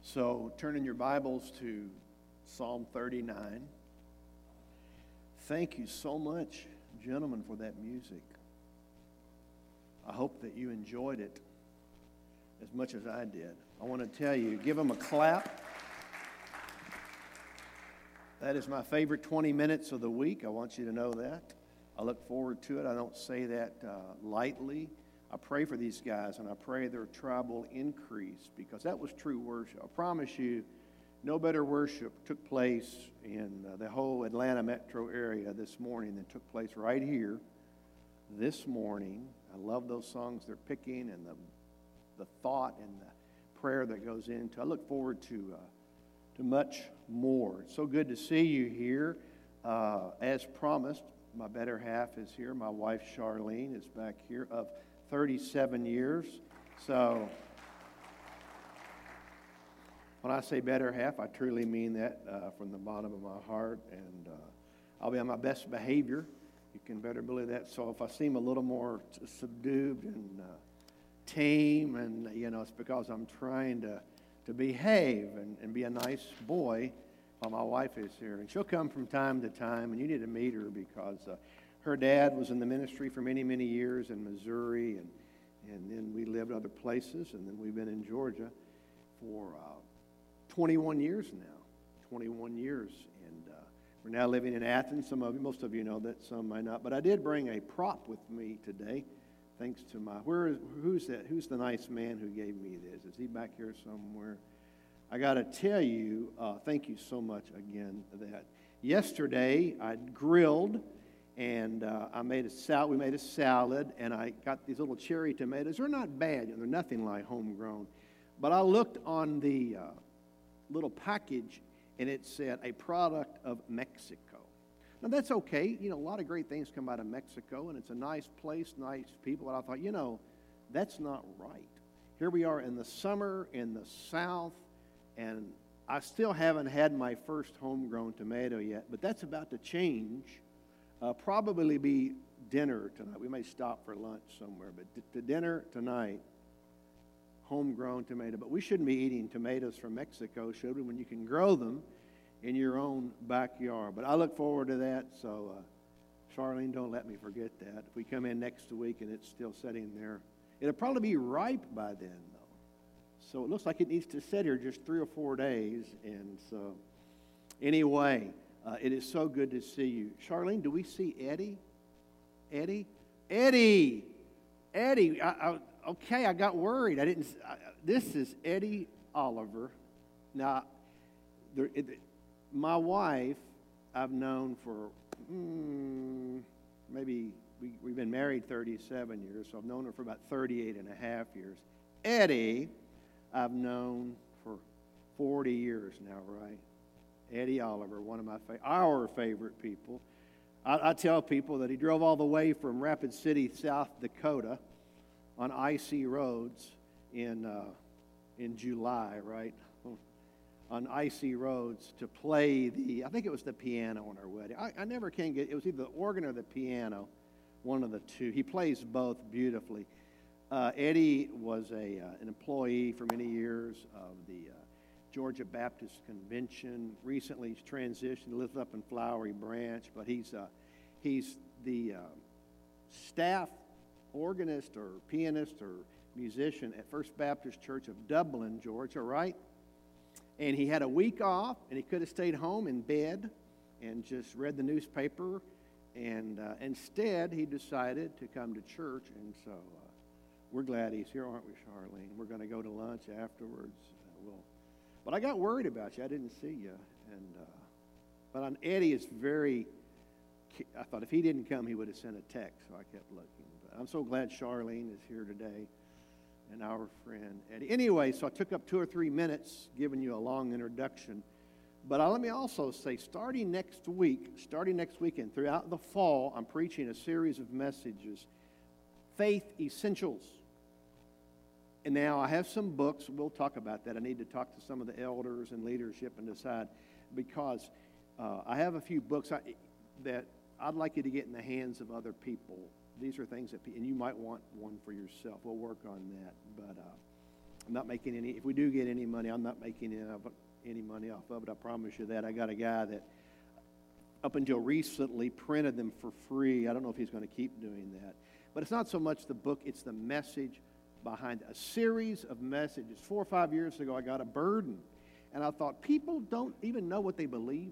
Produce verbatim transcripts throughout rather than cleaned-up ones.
So turn in your Bibles to Psalm thirty-nine. Thank you so much, gentlemen, for that music. I hope that you enjoyed it as much as I did. I want to tell you, give them a clap. That is my favorite twenty minutes of the week. I want you to know that. I look forward to it. I don't say that uh, lightly. I pray for these guys, and I pray their tribe will increase, because that was true worship. I promise you, no better worship took place in uh, the whole Atlanta metro area this morning than took place right here this morning. I love those songs they're picking and the the thought and the prayer that goes into. I look forward to uh, to much more. It's so good to see you here. Uh, as promised, my better half is here. My wife Charlene is back here of thirty-seven years. So when I say better half, I truly mean that uh, from the bottom of my heart, and uh, I'll be on my best behavior. You can better believe that. So if I seem a little more subdued and uh, tame, and you know, it's because I'm trying to to behave and, and be a nice boy while my wife is here. And she'll come from time to time, and you need to meet her, because uh, her dad was in the ministry for many, many years in Missouri, and and then we lived other places, and then we've been in Georgia for uh, twenty-one years now. twenty-one years, and uh, we're now living in Athens. Some of you, most of you know that, some might not. But I did bring a prop with me today, thanks to my, where is, who's that? Who's the nice man who gave me this? Is he back here somewhere? I got to tell you, uh, thank you so much again that yesterday I grilled, and uh, I made a salad. We made a salad, and I got these little cherry tomatoes. They're not bad. They're nothing like homegrown. But I looked on the uh, little package, and it said a product of Mexico. Now, that's okay. You know, a lot of great things come out of Mexico, and it's a nice place, nice people. And I thought, you know, that's not right. Here we are in the summer in the South, and I still haven't had my first homegrown tomato yet, but that's about to change. Uh, probably be dinner tonight. We may stop for lunch somewhere, but t- to dinner tonight, homegrown tomato. But we shouldn't be eating tomatoes from Mexico, should we, when you can grow them in your own backyard? But I look forward to that, so uh, Charlene, don't let me forget that. If we come in next week and it's still sitting there, it'll probably be ripe by then, though. So it looks like it needs to sit here just three or four days, and so anyway, Uh, it is so good to see you. Charlene, do we see Eddie? Eddie? Eddie! Eddie! I, I, okay, I got worried. I didn't. I, this is Eddie Oliver. Now, there, it, my wife, I've known for mm, maybe we, we've been married thirty-seven years, so I've known her for about thirty-eight and a half years. Eddie, I've known for forty years now, right? Eddie Oliver, one of my fa- our favorite people. I, I tell people that he drove all the way from Rapid City, South Dakota, on icy roads in uh, in July, right? On icy roads to play the, I think it was the piano on our wedding. I, I never can get, it was either the organ or the piano, one of the two. He plays both beautifully. Uh, Eddie was a uh, an employee for many years of the uh, Georgia Baptist Convention. Recently, he's transitioned, lives up in Flowery Branch, but he's uh, he's the uh, staff organist or pianist or musician at First Baptist Church of Dublin, Georgia, right? And he had a week off, and he could have stayed home in bed and just read the newspaper, and uh, instead he decided to come to church, and so uh, we're glad he's here, aren't we, Charlene? We're going to go to lunch afterwards. Uh, we'll But I got worried about you. I didn't see you. And uh, but on Eddie is very, I thought if he didn't come, he would have sent a text, so I kept looking. But I'm so glad Charlene is here today, and our friend Eddie. Anyway, so I took up two or three minutes giving you a long introduction. But uh, let me also say, starting next week, starting next weekend, throughout the fall, I'm preaching a series of messages, Faith Essentials. And now I have some books. We'll talk about that. I need to talk to some of the elders and leadership and decide, because uh, I have a few books I, that I'd like you to get in the hands of other people. These are things that, and you might want one for yourself. We'll work on that. But uh, I'm not making any, if we do get any money, I'm not making any, of it, any money off of it. I promise you that. I got a guy that up until recently printed them for free. I don't know if he's going to keep doing that. But it's not so much the book, it's the message behind it. A series of messages. Four or five years ago, I got a burden. And I thought, people don't even know what they believe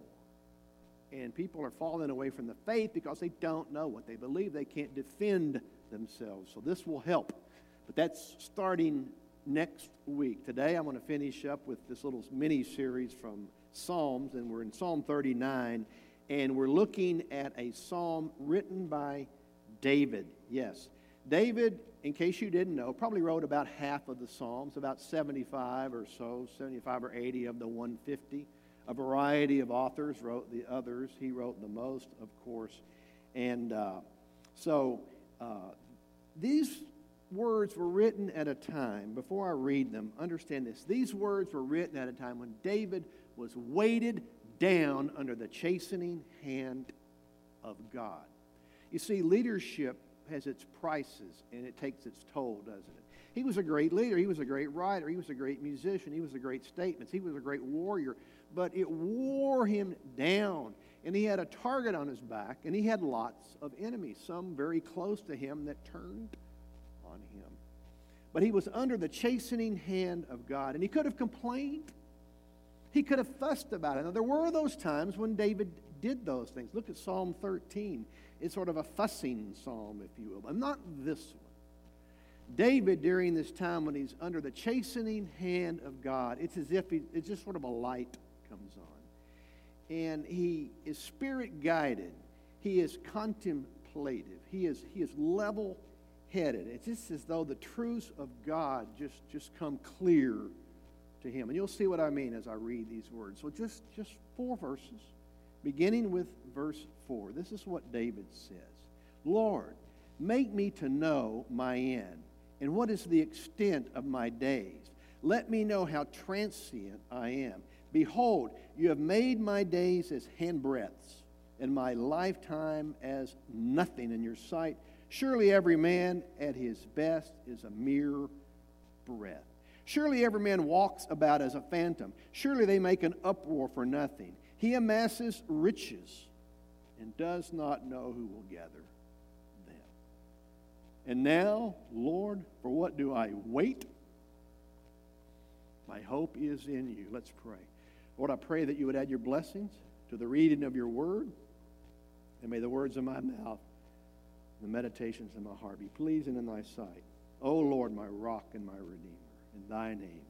anymore. And people are falling away from the faith because they don't know what they believe. They can't defend themselves. So this will help. But that's starting next week. Today, I'm going to finish up with this little mini-series from Psalms. And we're in Psalm thirty-nine. And we're looking at a psalm written by David. Yes. David, in case you didn't know, probably wrote about half of the Psalms, about seventy-five or so, seventy-five or eighty of the one hundred fifty. A variety of authors wrote the others. He wrote the most, of course. And uh, so uh, these words were written at a time, before I read them, understand this. These words were written at a time when David was weighted down under the chastening hand of God. You see, leadership has its prices, and it takes its toll, doesn't it? He was a great leader. He was a great writer. He was a great musician. He was a great statements. He was a great warrior. But it wore him down, and he had a target on his back, and he had lots of enemies, some very close to him that turned on him. But he was under the chastening hand of God, and he could have complained. He could have fussed about it. Now, there were those times when David did those things. Look at Psalm thirteen. It's sort of a fussing psalm, if you will, but not this one. David, during this time when he's under the chastening hand of God, it's as if he, it's just sort of a light comes on. And he is spirit-guided. He is contemplative. He is, he is level-headed. It's just as though the truths of God just, just come clear to him. And you'll see what I mean as I read these words. So just, just four verses, beginning with verse four. This is what David says. Lord, make me to know my end, and what is the extent of my days. Let me know how transient I am. Behold, you have made my days as handbreadths, and my lifetime as nothing in your sight. Surely every man at his best is a mere breath. Surely every man walks about as a phantom. Surely they make an uproar for nothing. He amasses riches and does not know who will gather them. And now, Lord, for what do I wait? My hope is in you. Let's pray. Lord, I pray that you would add your blessings to the reading of your word, and may the words of my mouth, the meditations of my heart be pleasing in thy sight. O Lord, my rock and my redeemer, in thy name,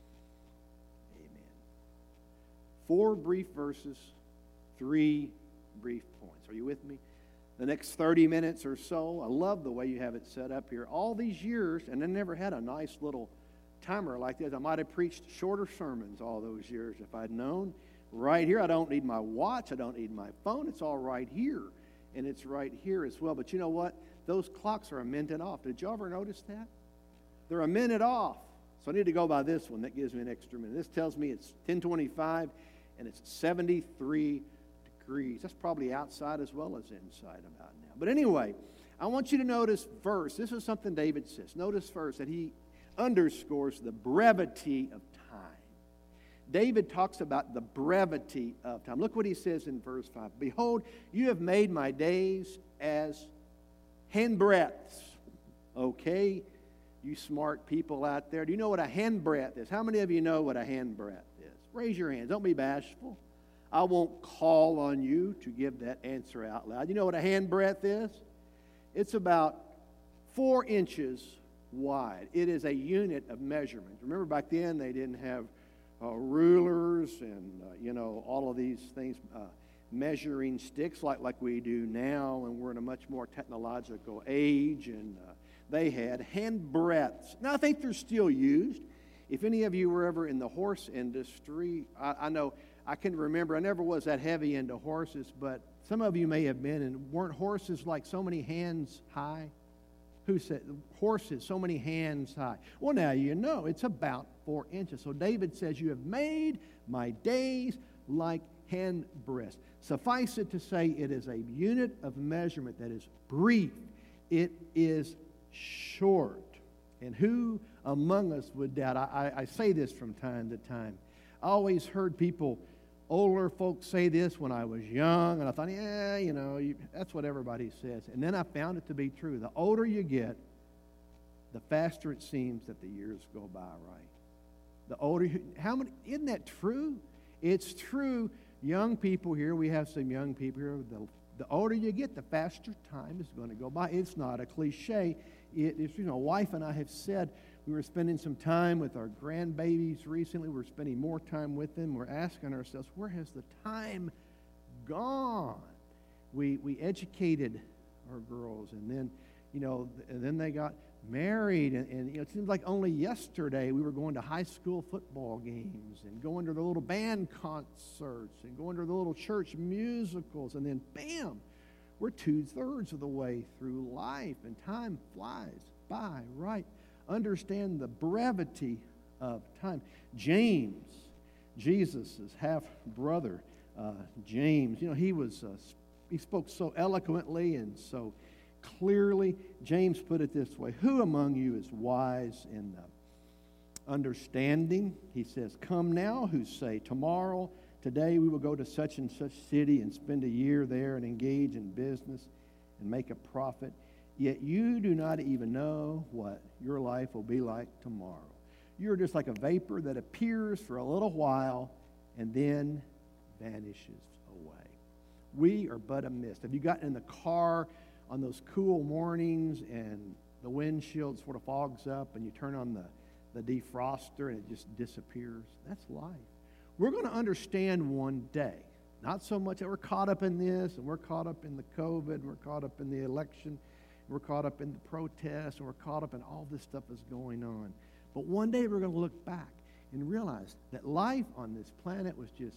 amen. Four brief verses, three brief points. Are you with me? The next thirty minutes or so, I love the way you have it set up here. All these years, and I never had a nice little timer like this. I might have preached shorter sermons all those years if I'd known. Right here, I don't need my watch. I don't need my phone. It's all right here. And it's right here as well. But you know what? Those clocks are a minute off. Did you ever notice that? They're a minute off. So I need to go by this one. That gives me an extra minute. This tells me it's ten twenty-five, and it's seventy-three degrees. That's probably outside as well as inside about now. But anyway, I want you to notice verse. This is something David says. Notice first that he underscores the brevity of time. David talks about the brevity of time. Look what he says in verse five. Behold, you have made my days as handbreadths. Okay, you smart people out there. Do you know what a handbreadth is? How many of you know what a handbreadth is? Raise your hands. Don't be bashful. I won't call on you to give that answer out loud. You know what a handbreadth is? It's about four inches wide. It is a unit of measurement. Remember back then they didn't have uh, rulers and, uh, you know, all of these things, uh, measuring sticks like, like we do now, and we're in a much more technological age, and uh, they had handbreadths. Now, I think they're still used. If any of you were ever in the horse industry, I, I know, I can remember, I never was that heavy into horses, but some of you may have been, and weren't horses like so many hands high? Who said horses so many hands high? Well, now you know it's about four inches. So David says, you have made my days like handbreadths. Suffice it to say, it is a unit of measurement that is brief. It is short. And who among us would doubt. I, I, I say this from time to time. I always heard people, older folks, say this when I was young, and I thought, yeah, you know, you, that's what everybody says. And then I found it to be true. The older you get, the faster it seems that the years go by, right? The older you, how many, isn't that true? It's true. Young people here, we have some young people here, the, the older you get, the faster time is going to go by. It's not a cliche. It is, you know, wife and I have said, we were spending some time with our grandbabies recently. We're spending more time with them. We're asking ourselves, where has the time gone? We we educated our girls, and then, you know, and then they got married, and, and you know, it seems like only yesterday we were going to high school football games and going to the little band concerts and going to the little church musicals, and then bam, we're two-thirds of the way through life, and time flies by, right? Understand the brevity of time. James, Jesus' half-brother, uh, James, you know, he was, uh, he spoke so eloquently and so clearly. James put it this way: who among you is wise and uh, understanding? He says, come now, who say, tomorrow, today we will go to such and such city and spend a year there and engage in business and make a profit. Yet you do not even know what your life will be like tomorrow. You're just like a vapor that appears for a little while and then vanishes away. We are but a mist. Have you gotten in the car on those cool mornings and the windshield sort of fogs up and you turn on the, the defroster and it just disappears? That's life. We're going to understand one day, not so much that we're caught up in this and we're caught up in the COVID and we're caught up in the election, we're caught up in the protests, and we're caught up in all this stuff that's going on. But one day we're going to look back and realize that life on this planet was just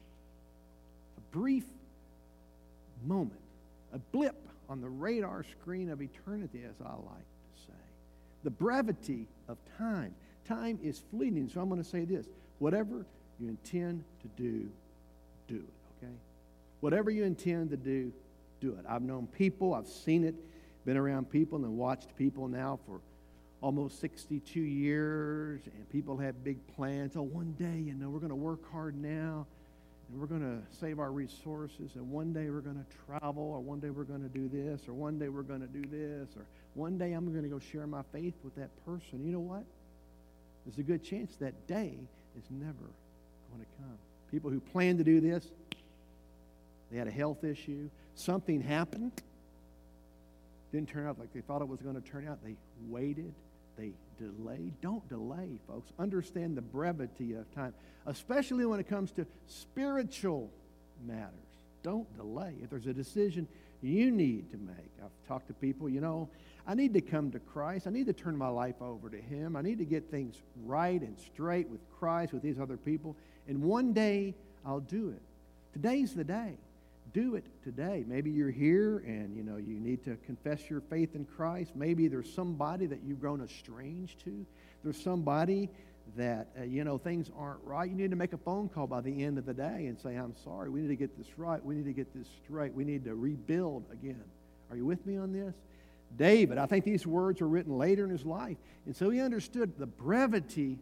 a brief moment, a blip on the radar screen of eternity, as I like to say. The brevity of time. Time is fleeting, so I'm going to say this. Whatever you intend to do, do it, okay? Whatever you intend to do, do it. I've known people, I've seen it, been around people and watched people now for almost sixty-two years, and people have big plans. Oh, one day, you know, we're going to work hard now, and we're going to save our resources, and one day we're going to travel, or one day we're going to do this, or one day we're going to do this, or one day I'm going to go share my faith with that person. You know what? There's a good chance that day is never going to come. People who plan to do this, they had a health issue, something happened, didn't turn out like they thought it was going to turn out. They waited. They delayed. Don't delay, folks. Understand the brevity of time, especially when it comes to spiritual matters. Don't delay. If there's a decision you need to make, I've talked to people, you know, I need to come to Christ. I need to turn my life over to Him. I need to get things right and straight with Christ, with these other people, and one day I'll do it. Today's the day. Do it today. Maybe you're here and, you know, you need to confess your faith in Christ. Maybe there's somebody that you've grown estranged to. There's somebody that, uh, you know, things aren't right. You need to make a phone call by the end of the day and say, I'm sorry, we need to get this right. We need to get this straight. We need to rebuild again. Are you with me on this? David, I think these words were written later in his life. And so he understood the brevity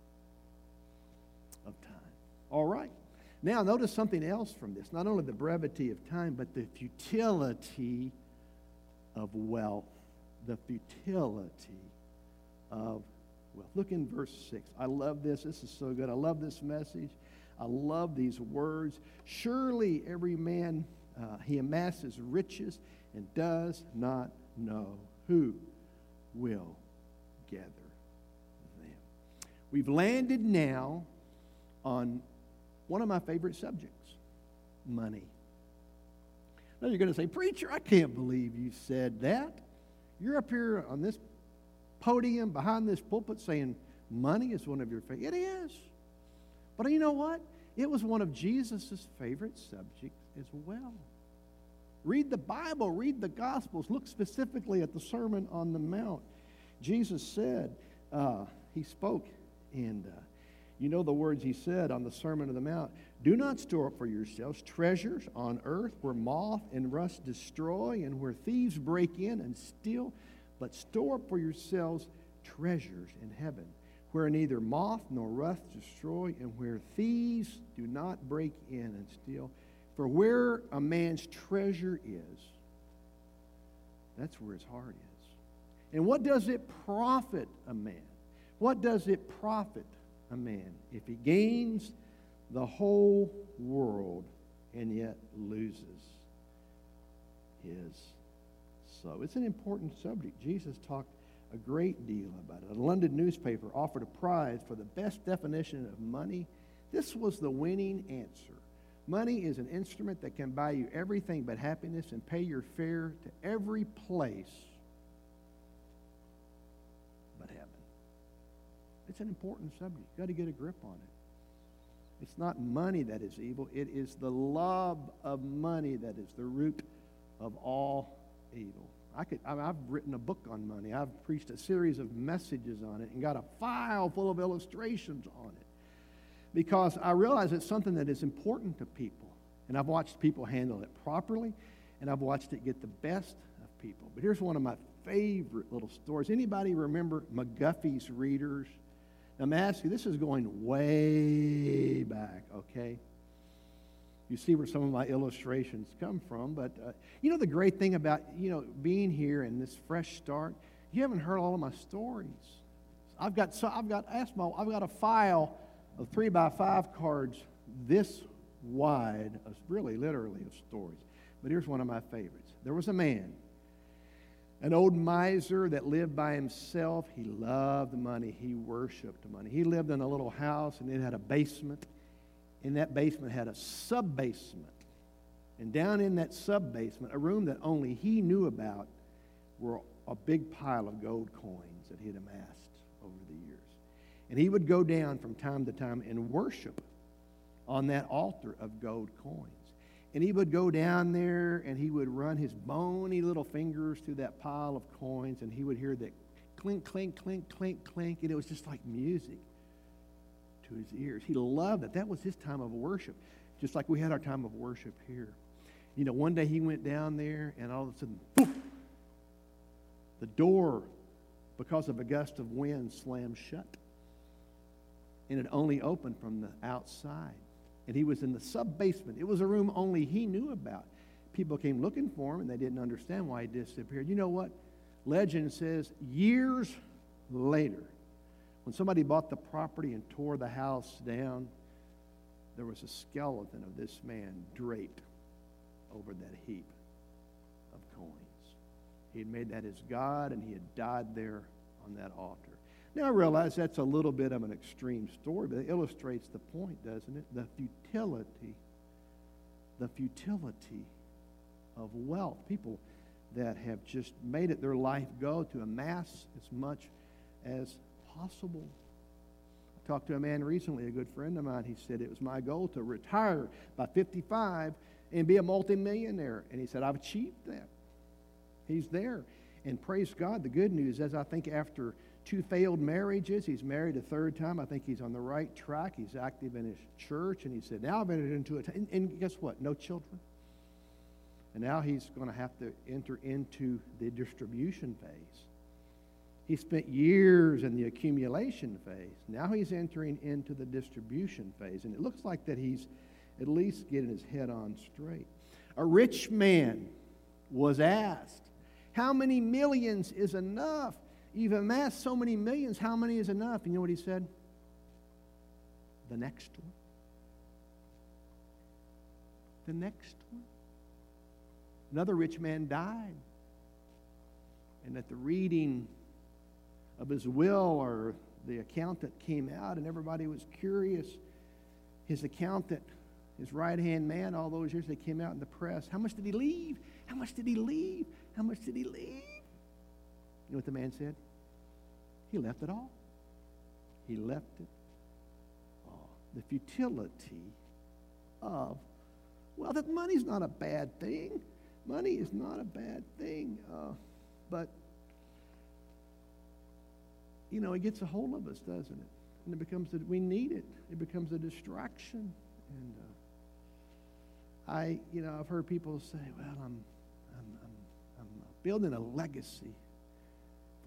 of time. All right. Now, notice something else from this. Not only the brevity of time, but the futility of wealth. The futility of wealth. Look in verse six. I love this. This is so good. I love this message. I love these words. Surely every man, uh, he amasses riches and does not know who will gather them. We've landed now on one of my favorite subjects, money. Now you're going to say, preacher, I can't believe you said that. You're up here on this podium behind this pulpit saying money is one of your favorite. It is. But you know what? It was one of Jesus' favorite subjects as well. Read the Bible, read the Gospels, look specifically at the Sermon on the Mount. Jesus said, uh, he spoke, and uh, you know the words he said on the Sermon on the Mount. Do not store up for yourselves treasures on earth where moth and rust destroy and where thieves break in and steal, but store up for yourselves treasures in heaven, where neither moth nor rust destroy, and where thieves do not break in and steal. For where a man's treasure is, that's where his heart is. And what does it profit a man? What does it profit a man if he gains the whole world and yet loses his soul? It's an important subject. Jesus talked a great deal about it. A London newspaper offered a prize for the best definition of money. This was the winning answer. Money is an instrument that can buy you everything but happiness and pay your fare to every place but heaven. It's an important subject. You've got to get a grip on it. It's not money that is evil. It is the love of money that is the root of all evil. I could, I mean, I've written a book on money. I've preached a series of messages on it and got a file full of illustrations on it because I realize it's something that is important to people. And I've watched people handle it properly, and I've watched it get the best of people. But here's one of my favorite little stories. Anybody remember McGuffey's Readers? Now, I'm asking you, this is going way back, okay? You see where some of my illustrations come from. But, uh, you know, the great thing about, you know, being here and this fresh start, you haven't heard all of my stories. I've got, so I've got, ask my, I've got a file of three by five cards this wide, of, really literally, of stories. But here's one of my favorites. There was a man, an old miser that lived by himself. He loved money. He worshiped money. He lived in a little house, and it had a basement. In that basement had a sub-basement. And down in that sub-basement, a room that only he knew about, were a big pile of gold coins that he'd amassed over the years. And he would go down from time to time and worship on that altar of gold coins. And he would go down there and he would run his bony little fingers through that pile of coins, and he would hear that clink, clink, clink, clink, clink, and it was just like music to his ears. He loved it. That was his time of worship, just like we had our time of worship here. You know, one day he went down there, and all of a sudden, poof, the door, because of a gust of wind, slammed shut. And it only opened from the outside. And he was in the sub-basement. It was a room only he knew about. People came looking for him, and they didn't understand why he disappeared. You know what? Legend says years later, when somebody bought the property and tore the house down, there was a skeleton of this man draped over that heap of coins. He had made that his God, and he had died there on that altar. Now, I realize that's a little bit of an extreme story, but it illustrates the point, doesn't it? The futility, the futility of wealth. People that have just made it their life go to amass as much as possible. I talked to a man recently, a good friend of mine. He said, it was my goal to retire by fifty-five and be a multimillionaire. And he said, I've achieved that. He's there. And praise God, the good news is I think after two failed marriages, he's married a third time. I think he's on the right track. He's active in his church. And he said, now I've entered into it. And, and guess what? No children. And now he's going to have to enter into the distribution phase. He spent years in the accumulation phase. Now he's entering into the distribution phase. And it looks like that he's at least getting his head on straight. A rich man was asked, how many millions is enough? You've amassed so many millions. How many is enough? And you know what he said? The next one. The next one. Another rich man died. And at the reading of his will, or the accountant came out, and everybody was curious. His accountant, his right-hand man, all those years, they came out in the press. How much did he leave? How much did he leave? How much did he leave? You know what the man said? He left it all. He left it all. The futility of, well, that money's not a bad thing. Money is not a bad thing. Uh, but, you know, it gets a hold of us, doesn't it? And it becomes, a, we need it. It becomes a distraction. And uh, I, you know, I've heard people say, well, I'm, I'm, I'm, I'm building a legacy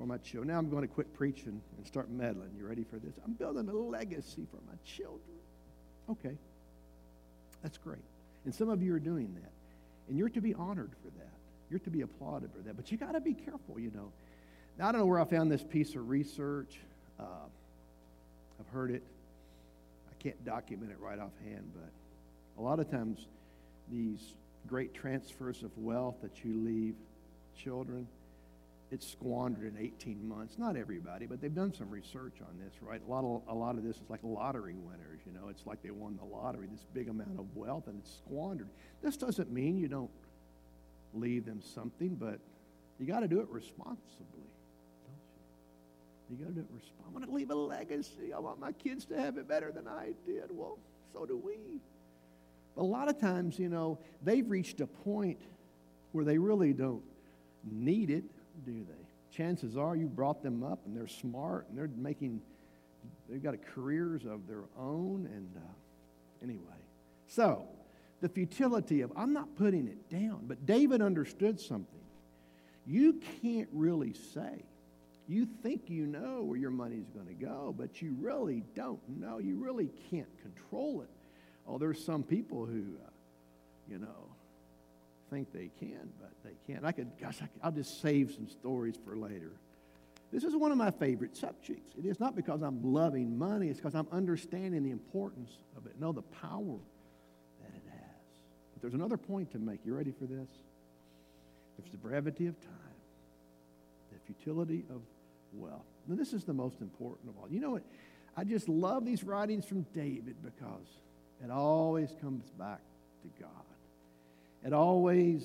for my children. Now I'm going to quit preaching and start meddling. You ready for this? I'm building a legacy for my children. Okay. That's great. And some of you are doing that. And you're to be honored for that. You're to be applauded for that. But you got to be careful, you know. Now, I don't know where I found this piece of research. Uh, I've heard it. I can't document it right offhand, but a lot of times these great transfers of wealth that you leave children, it's squandered in eighteen months. Not everybody, but they've done some research on this, right? A lot of, a lot of this is like lottery winners, you know. It's like they won the lottery, this big amount of wealth, and it's squandered. This doesn't mean you don't leave them something, but you got to do it responsibly, don't you? You got to do it responsibly. I want to leave a legacy. I want my kids to have it better than I did. Well, so do we. But a lot of times, you know, they've reached a point where they really don't need it, do they? Chances are you brought them up and they're smart and they're making, they've got careers of their own. And uh, anyway, so the futility of, I'm not putting it down, but David understood something. You can't really say. You think you know where your money's going to go, but you really don't know. You really can't control it. Oh, there's some people who, uh, you know, think they can, but they can't. I could, gosh, I could, I'll just save some stories for later. This is one of my favorite subjects. It is not because I'm loving money. It's because I'm understanding the importance of it. Know the power that it has. But there's another point to make. You ready for this? There's the brevity of time, the futility of wealth. Now, this is the most important of all. You know what? I just love these writings from David because it always comes back to God. It always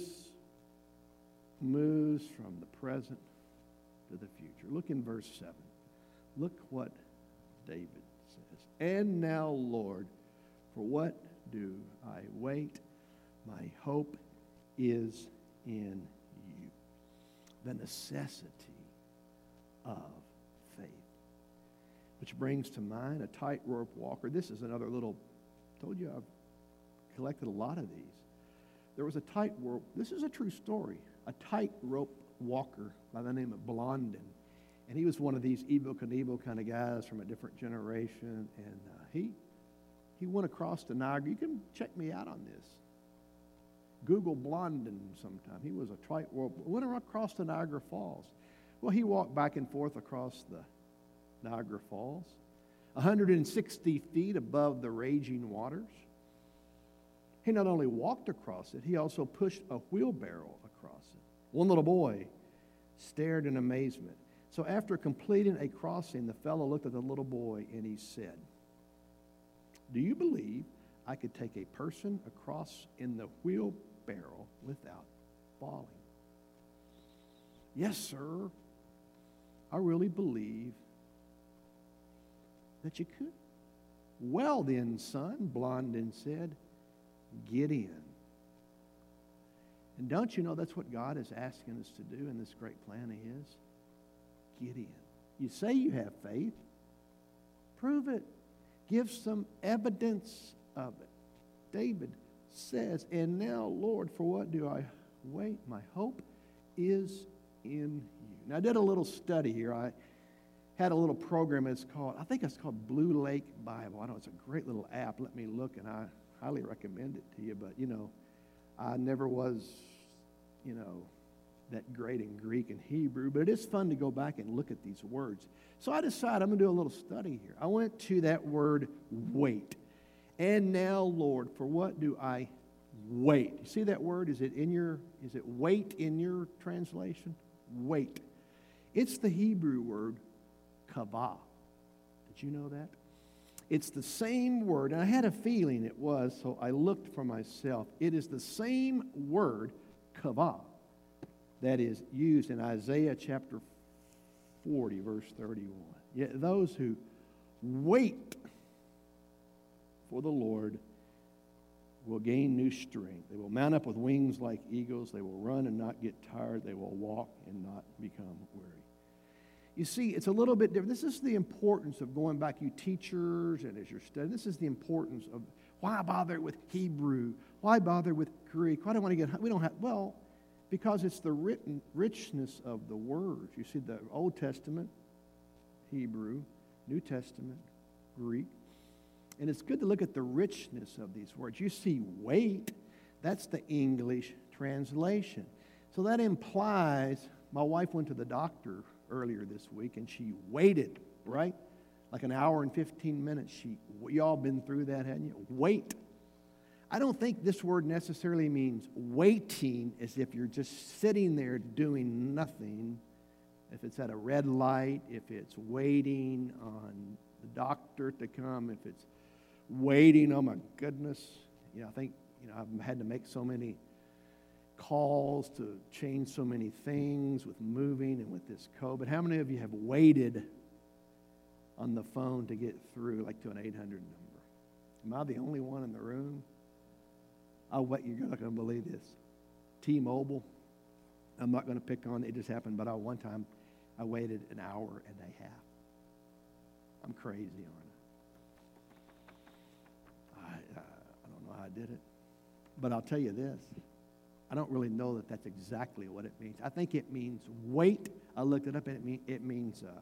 moves from the present to the future. Look in verse seven. Look what David says. And now, Lord, for what do I wait? My hope is in you. The necessity of faith. Which brings to mind a tightrope walker. This is another little, I told you I've collected a lot of these. There was a tightrope, this is a true story, a tightrope walker by the name of Blondin. And he was one of these Evel Knievel kind of guys from a different generation. And uh, he he went across to Niagara. You can check me out on this. Google Blondin sometime. He was a tightrope, went across to Niagara Falls. Well, he walked back and forth across the Niagara Falls, one hundred sixty feet above the raging waters. He not only walked across it, he also pushed a wheelbarrow across it. One little boy stared in amazement. So after completing a crossing, the fellow looked at the little boy and he said, "Do you believe I could take a person across in the wheelbarrow without falling?" "Yes, sir. I really believe that you could." "Well then, son," Blondin said, "get in." And don't you know that's what God is asking us to do in this great plan of His? Get in. You say you have faith. Prove it. Give some evidence of it. David says, "And now, Lord, for what do I wait? My hope is in you." Now, I did a little study here. I had a little program. It's called, I think it's called Blue Lake Bible. I know it's a great little app. Let me look, and I highly recommend it to you. But, you know, I never was, you know, that great in Greek and Hebrew. But it is fun to go back and look at these words. So I decided I'm going to do a little study here. I went to that word wait. And now, Lord, for what do I wait? You see that word? Is it in your, is it wait in your translation? Wait. It's the Hebrew word kavah. Did you know that? It's the same word, and I had a feeling it was, so I looked for myself. It is the same word, kavah, that is used in Isaiah chapter forty, verse thirty-one. Yet those who wait for the Lord will gain new strength. They will mount up with wings like eagles. They will run and not get tired. They will walk and not become weary. You see, it's a little bit different. This is the importance of going back, you teachers, and as you're studying, this is the importance of why bother with Hebrew? Why bother with Greek? Why do I want to get, we don't have, well, Because it's the written richness of the words. You see the Old Testament, Hebrew, New Testament, Greek. And it's good to look at the richness of these words. You see wait, that's the English translation. So that implies, my wife went to the doctor earlier this week and she waited, right? Like an hour and fifteen minutes. She, you all been through that, haven't you? Wait. I don't think this word necessarily means waiting as if you're just sitting there doing nothing. If it's at a red light, if it's waiting on the doctor to come, if it's waiting, oh my goodness. You know, I think, you know, I've had to make so many calls to change so many things with moving and with this COVID. How many of you have waited on the phone to get through, like to an eight hundred number? Am I the only one in the room? I'll bet you're not going to believe this. T-Mobile, I'm not going to pick on it, it just happened, but I, one time I waited an hour and a half. I'm crazy, aren't I? I, uh, I don't know how I did it. But I'll tell you this. I don't really know that that's exactly what it means. I think it means wait. I looked it up, and it, mean, it means uh,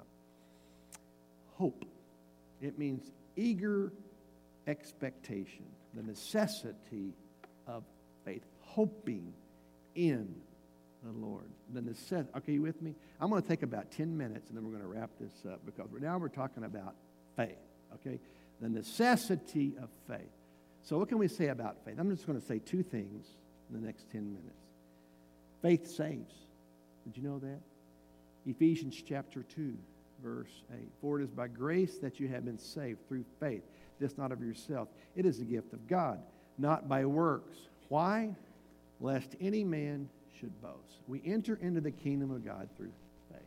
hope. It means eager expectation, the necessity of faith, hoping in the Lord. The necessity. Okay, you with me? I'm going to take about ten minutes, and then we're going to wrap this up, because now we're talking about faith, okay? The necessity of faith. So what can we say about faith? I'm just going to say two things in the next ten minutes. Faith saves. Did you know that? Ephesians chapter two, verse eight. For it is by grace that you have been saved through faith. This not of yourself. It is a gift of God, not by works. Why? Lest any man should boast. We enter into the kingdom of God through faith.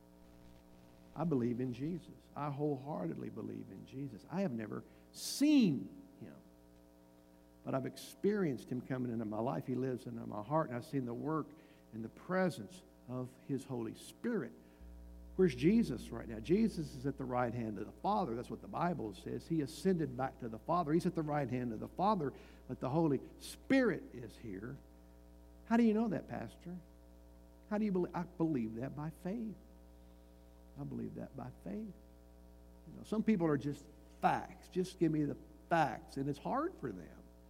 I believe in Jesus. I wholeheartedly believe in Jesus. I have never seen him, but I've experienced him coming into my life. He lives in my heart, and I've seen the work and the presence of his Holy Spirit. Where's Jesus right now? Jesus is at the right hand of the Father. That's what the Bible says. He ascended back to the Father. He's at the right hand of the Father, but the Holy Spirit is here. How do you know that, Pastor? How do you believe? I believe that by faith. I believe that by faith. You know, some people are just facts. Just give me the facts, and it's hard for them.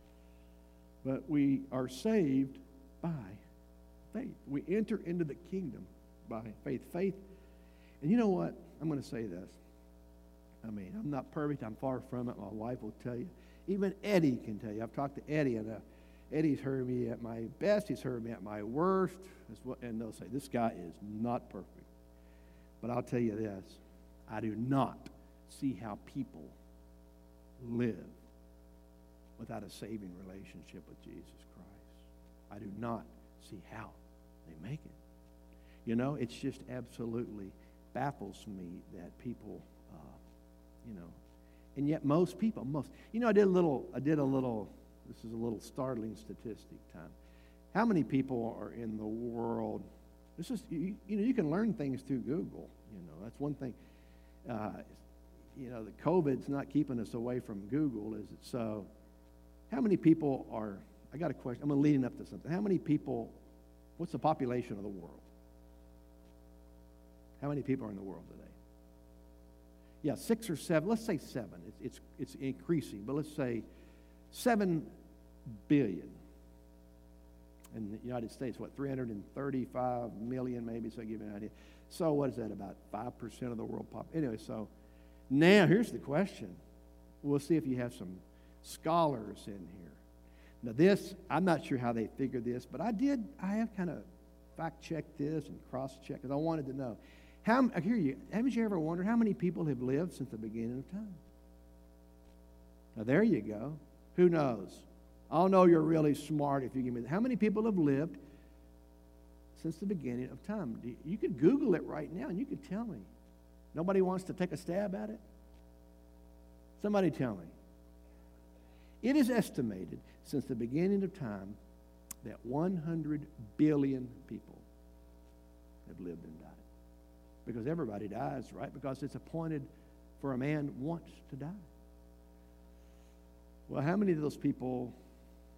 But we are saved by faith. We enter into the kingdom by faith. Faith. And you know what? I'm going to say this. I mean, I'm not perfect. I'm far from it. My wife will tell you. Even Eddie can tell you. I've talked to Eddie, and uh, Eddie's heard me at my best. He's heard me at my worst. And they'll say, this guy is not perfect. But I'll tell you this. I do not see how people live without a saving relationship with Jesus Christ. I do not see how they make it. You know, it's just absolutely baffles me that people, uh, you know, and yet most people, most, you know, I did a little, I did a little, this is a little startling statistic time. How many people are in the world? This is, you, you know, you can learn things through Google. You know, that's one thing. Uh, you know, the COVID's not keeping us away from Google, is it? So, how many people are? I got a question. I'm leading up to something. How many people? What's the population of the world? How many people are in the world today? Yeah, six or seven. Let's say seven. It's it's, it's increasing, but let's say seven billion. In the United States, what, three hundred thirty-five million maybe, so I give you an idea. So what is that, about five percent of the world population? Anyway, so now here's the question. We'll see if you have some scholars in here. Now this, I'm not sure how they figured this, but I did, I have kind of fact-checked this and cross-checked, because I wanted to know. How, I hear you, haven't you ever wondered how many people have lived since the beginning of time? Now there you go. Who knows? I'll know you're really smart if you give me that. How many people have lived since the beginning of time? You could Google it right now, and you could tell me. Nobody wants to take a stab at it? Somebody tell me. It is estimated since the beginning of time that one hundred billion people have lived and died. Because everybody dies, right? Because it's appointed for a man once to die. Well, how many of those people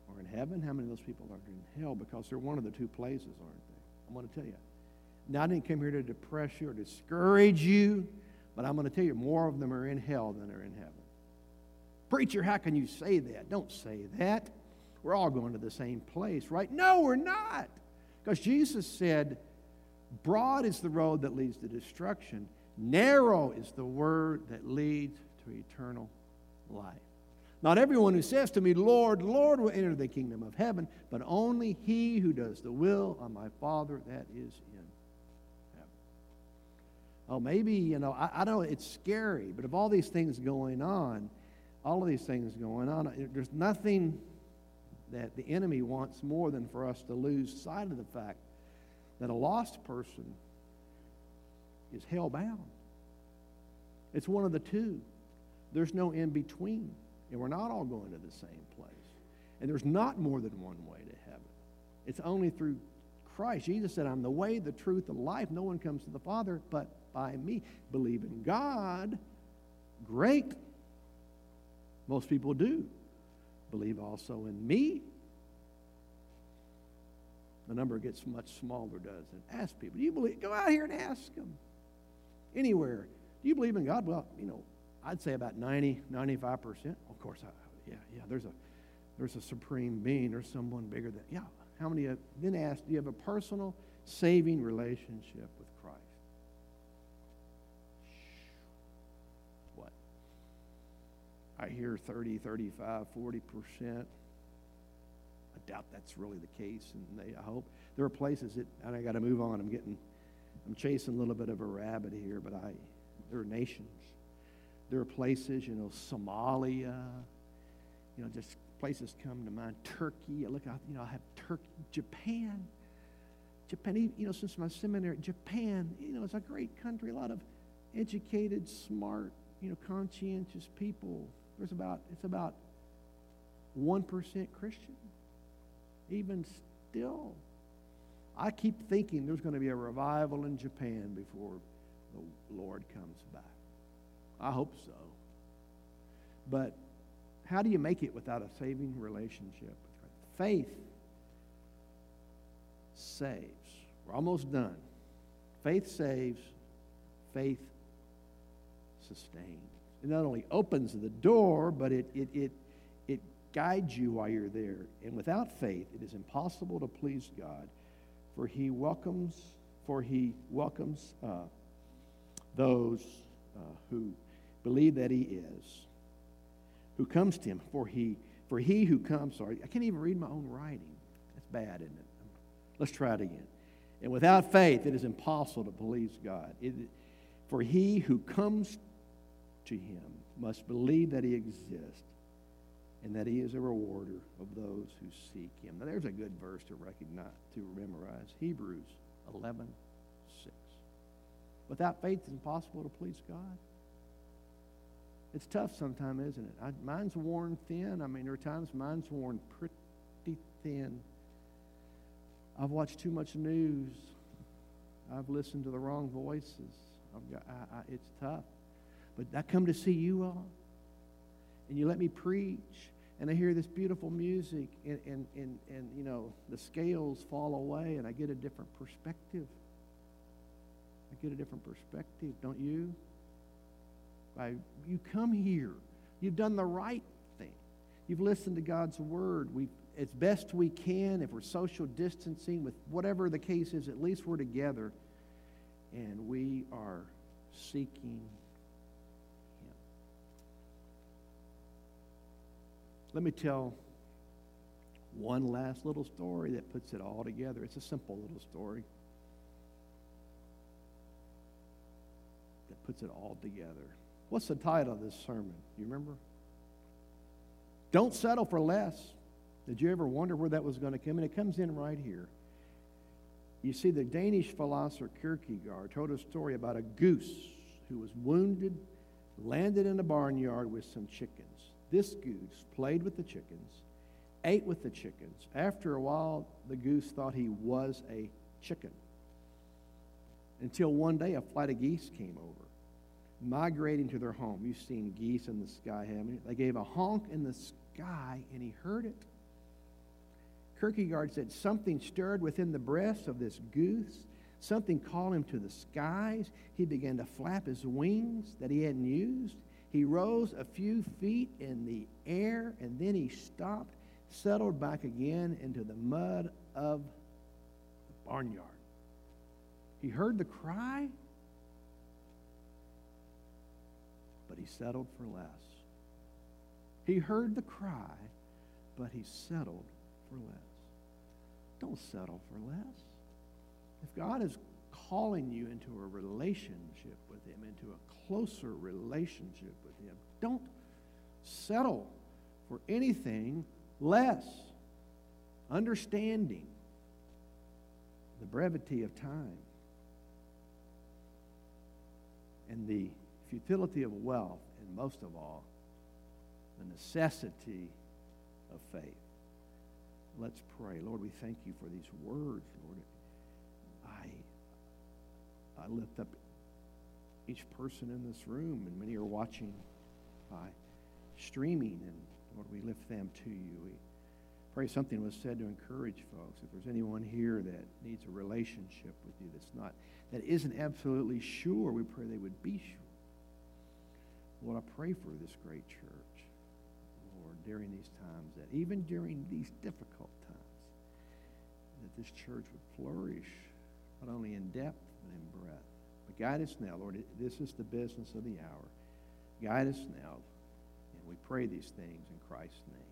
are in heaven? How many of those people are in hell? Because they're one of the two places, aren't they? I'm going to tell you. Now, I didn't come here to depress you or discourage you, but I'm going to tell you, more of them are in hell than are in heaven. Preacher, how can you say that? Don't say that. We're all going to the same place, right? No, we're not. Because Jesus said, broad is the road that leads to destruction. Narrow is the word that leads to eternal life. Not everyone who says to me, Lord, Lord, will enter the kingdom of heaven, but only he who does the will of my Father that is in heaven. Oh, maybe, you know, I, I know it's scary, but of all these things going on, all of these things going on, there's nothing that the enemy wants more than for us to lose sight of the fact that a lost person is hell-bound. It's one of the two. There's no in-between. And we're not all going to the same place. And there's not more than one way to heaven. It's only through Christ. Jesus said, I'm the way, the truth, the life. No one comes to the Father but by me. Believe in God. Great. Most people do. Believe also in me. The number gets much smaller, doesn't it? Ask people. Do you believe? Go out here and ask them. Anywhere. Do you believe in God? Well, you know, I'd say about ninety, ninety-five percent. Of course, I, yeah, yeah. There's a, there's a supreme being. There's someone bigger than. Yeah. How many? Have, then ask, do you have a personal, saving relationship with Christ? What? I hear thirty, thirty-five, forty percent. I doubt that's really the case, and they, I hope there are places that, and I got to move on. I'm getting, I'm chasing a little bit of a rabbit here, but I, there are nations. There are places, you know, Somalia, you know, just places come to mind. Turkey, I look out, you know, I have Turkey, Japan. Japan, you know, since my seminary, Japan, you know, it's a great country, a lot of educated, smart, you know, conscientious people. There's about, it's about one percent Christian. Even still, I keep thinking there's going to be a revival in Japan before the Lord comes back. I hope so. But how do you make it without a saving relationship with Christ? Faith saves. We're almost done. Faith saves. Faith sustains. It not only opens the door, but it it it it guides you while you're there. And without faith, it is impossible to please God, for He welcomes for He welcomes uh, those uh, who believe that He is, who comes to Him. For he, for he who comes, sorry, I can't even read my own writing. That's bad, isn't it? Let's try it again. And without faith, it is impossible to please God. It, for he who comes to Him must believe that He exists and that He is a rewarder of those who seek Him. Now, there's a good verse to recognize, to memorize. Hebrews eleven six. Without faith, it's impossible to please God. It's tough sometimes, isn't it? I, mine's worn thin. I mean, there are times mine's worn pretty thin. I've watched too much news. I've listened to the wrong voices. I've got, I, I, it's tough. But I come to see you all, and you let me preach, and I hear this beautiful music, and, and, and, and you know, the scales fall away, and I get a different perspective. I get a different perspective, don't you? By, you come here. You've done the right thing. You've listened to God's word. We, as best we can, if we're social distancing, with whatever the case is, at least we're together, and we are seeking Him. Let me tell one last little story that puts it all together. It's a simple little story that puts it all together. What's the title of this sermon? You remember? Don't settle for less. Did you ever wonder where that was going to come in? It comes in right here. You see, the Danish philosopher Kierkegaard told a story about a goose who was wounded, landed in a barnyard with some chickens. This goose played with the chickens, ate with the chickens. After a while, the goose thought he was a chicken. Until one day, a flight of geese came over, migrating to their home. You've seen geese in the sky, haven't you? They gave a honk in the sky, and he heard it. Kierkegaard said, something stirred within the breast of this goose. Something called him to the skies. He began to flap his wings that he hadn't used. He rose a few feet in the air, and then he stopped, settled back again into the mud of the barnyard. He heard the cry, but he settled for less. He heard the cry, but he settled for less. Don't settle for less. If God is calling you into a relationship with Him, into a closer relationship with Him, don't settle for anything less. Understanding the brevity of time and the futility of wealth, and most of all, the necessity of faith. Let's pray. Lord, we thank you for these words, Lord. I, I lift up each person in this room, and many are watching by streaming, and Lord, we lift them to you. We pray something was said to encourage folks. If there's anyone here that needs a relationship with you that's not, that isn't absolutely sure, we pray they would be sure. Lord, I pray for this great church, Lord, during these times, that even during these difficult times, that this church would flourish, not only in depth, but in breadth. But guide us now, Lord. This is the business of the hour. Guide us now, and we pray these things in Christ's name.